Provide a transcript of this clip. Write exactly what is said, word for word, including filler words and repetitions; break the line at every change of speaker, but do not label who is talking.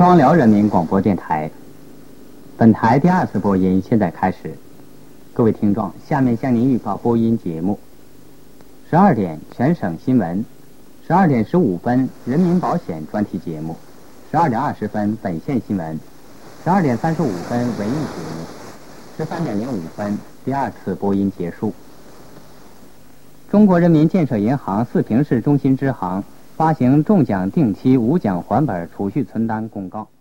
光辽人民广播电台，本台第二次播音现在开始。各位听众，下面向您预报播音节目：十二点全省新闻，十二点十五分人民保险专题节目，十二点二十分本县新闻，十二点三十五分文艺节目，十三点零五分第二次播音结束。中国人民建设银行四平市中心支行发行中奖定期无奖还本储蓄存单公告。